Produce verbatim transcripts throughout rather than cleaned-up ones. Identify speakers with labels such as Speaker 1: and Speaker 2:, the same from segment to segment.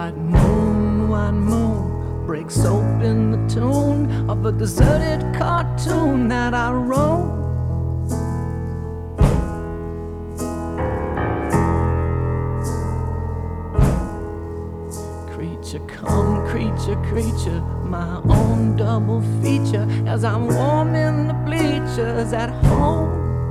Speaker 1: white moon, white moon breaks open the tune of a deserted cartoon that I wrote. Creature come, creature, creature, my own double feature as I'm warm in the bleachers at home.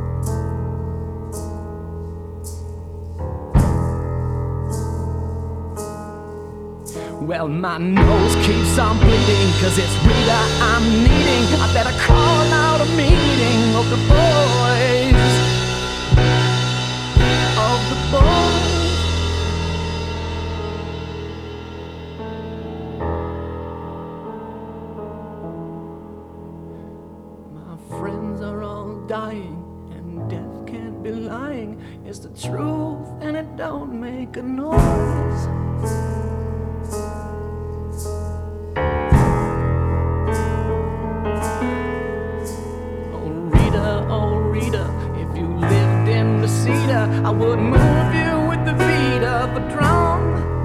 Speaker 1: Well, my nose keeps on bleeding, cause it's Rita I'm needing. I better call out a meeting of the boys, of the boys. My friends are all dying, and death can't be lying. It's the truth, and it don't make a noise. I would move you with the beat of a drum.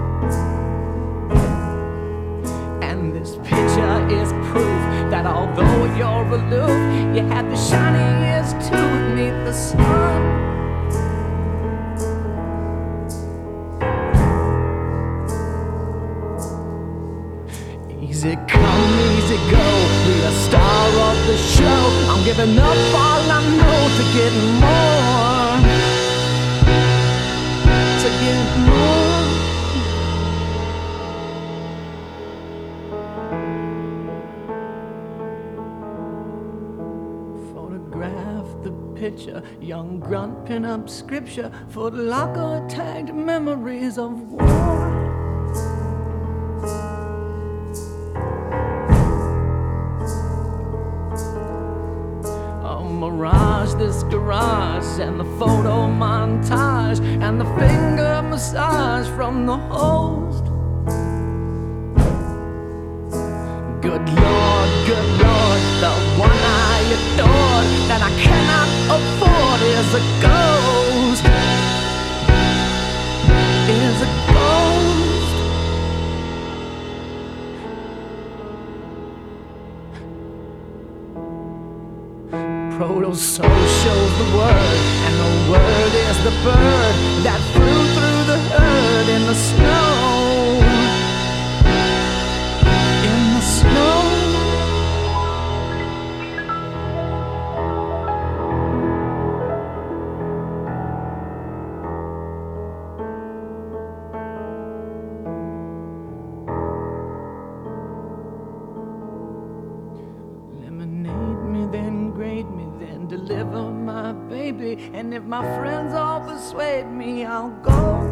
Speaker 1: And this picture is proof that although you're aloof, you had the shiniest tooth neath the sun. Easy come, easy go, be a star of the show. I'm giving up all I know to get more. To get more. Photograph the picture, young grunt pin up scripture for the locker tagged memories of war. Mirage, this garage, and the photo montage, and the finger massage from the host. Good Lord, good Lord, the one I adored that I cannot afford is a ghost, is a ghost. Proto-soul shows the word, and the word is the bird that flew through the herd in the snow, in the snow. Lemonade me, then grade me, then deliver my baby. And if my friends all persuade me, I'll go.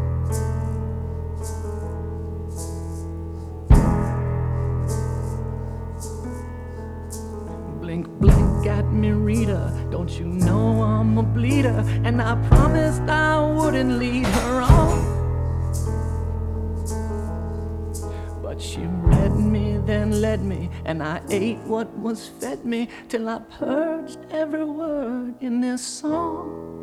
Speaker 1: Blink, blink at me, Rita. Don't you know I'm a bleeder? And I promised I wouldn't lead her on. But she read me, then led me, and I ate what was fed me till I purged every word in this song.